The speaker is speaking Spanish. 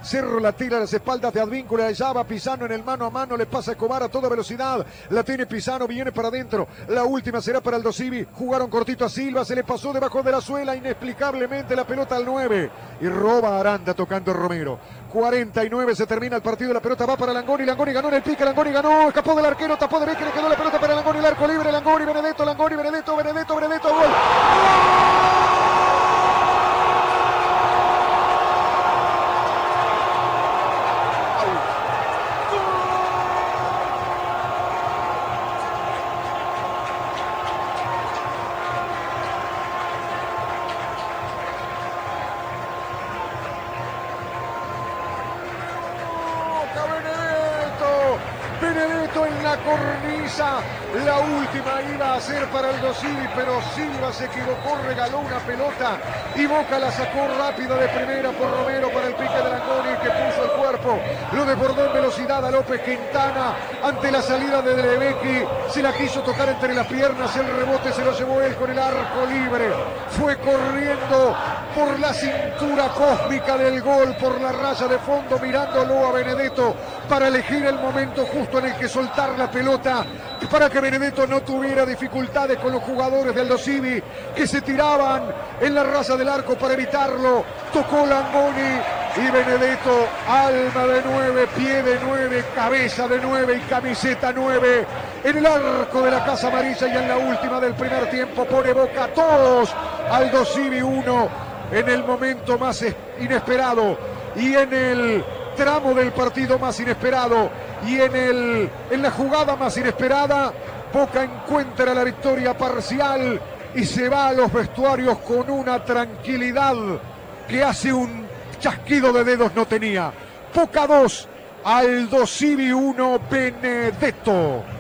Cerro la tira a las espaldas de Advíncula, allá va Pisano en el mano a mano, le pasa a Escobar a toda velocidad, la tiene Pisano, viene para adentro, la última será para Aldo Civi, jugaron cortito a Silva, se le pasó debajo de la suela inexplicablemente la pelota al 9 y roba Aranda tocando Romero. 49 se termina el partido, la pelota va para Langoni ganó en el pique, Langoni ganó, escapó del arquero, tapó de Beque, le quedó la pelota para Langoni, el arco libre, Langoni, Benedetto, gol. Benedetto en la cornisa, la última iba a ser para Aldo Civi, pero Silva se equivocó, regaló una pelota y Boca la sacó rápida de primera por Romero para el pique de Langoni, que puso el cuerpo, lo desbordó en velocidad a López Quintana ante la salida de Lebecky, se la quiso tocar entre las piernas, el rebote se lo llevó él con el arco libre, fue corriendo por la cintura cósmica del gol, por la raya de fondo, mirándolo a Benedetto para elegir el momento justo en el que soltar la pelota, para que Benedetto no tuviera dificultades con los jugadores de Aldo Civi que se tiraban en la raya del arco para evitarlo. Tocó Langoni y Benedetto, alma de 9, pie de 9, cabeza de 9 y camiseta 9 en el arco de la Casa Amarilla, y en la última del primer tiempo pone Boca 2, Aldo Civi 1, en el momento más inesperado y en el tramo del partido más inesperado y en la jugada más inesperada. Boca encuentra la victoria parcial y se va a los vestuarios con una tranquilidad que hace un chasquido de dedos no tenía. Boca 2, Aldo Civi 1, Benedetto.